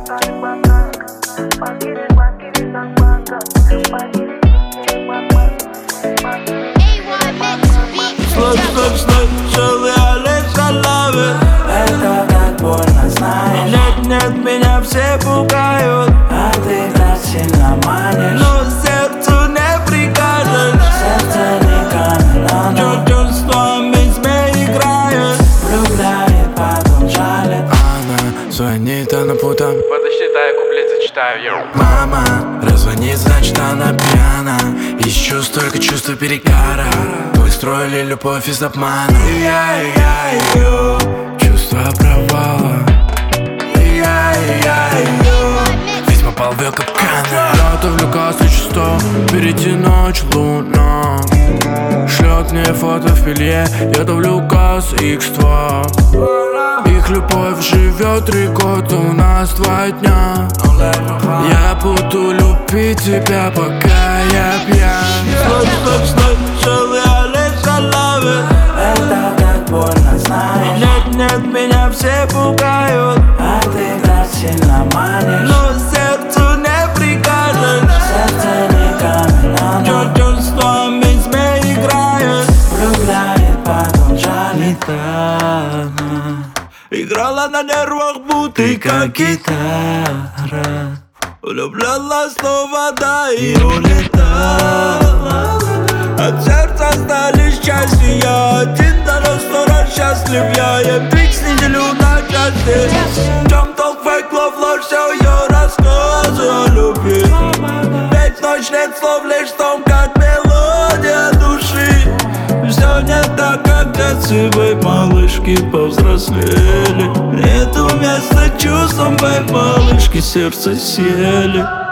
Слышал я лишь о лаве. Это так больно, знаешь. Нет, меня все пугают, А ты так сильно манишь. но сердцу не прикажешь. Сердце не камень, оно Чувствами змей играет. влюбляет, потом жалит. Она звонит, она путом. Подосчитай, куплет зачитаю, йоу. Мама раззвонит, значит она пьяна. Из чувств только чувство перегара. Мы строили любовь из обмана. Я, чувство провала. Я, ведь попал в ее капканы. Готовлю кассу часов, впереди ночь луна. Шлет мне фото в пелье, я давлю газ X2. Их любовь живет 3 года, у нас 2 дня. Я буду любить тебя, пока я пьян. Слышал я лишь о лаве. Это так больно, знаешь. Нет, меня все пугают, А ты так сильно манишь. но сердцу не прикажешь. Сердце не камень, оно Чувствами змей играет. влюбляет, потом жалит. Играла на нервах, будто Ты как гитара. влюблялась снова, да, и улетала. От сердца остались части. Я один, да на 100 раз счастлив. Я ем твикс неделю на части. В чем толк, фейк, лов, ложь, все ее рассказы о любви. Ведь ночь нет слов, лишь в том, как мелодия души. Все не так, как в детстве, бэйб, малышки повзрослели. Нету места чувствам, бэйб, малышки сердце съели.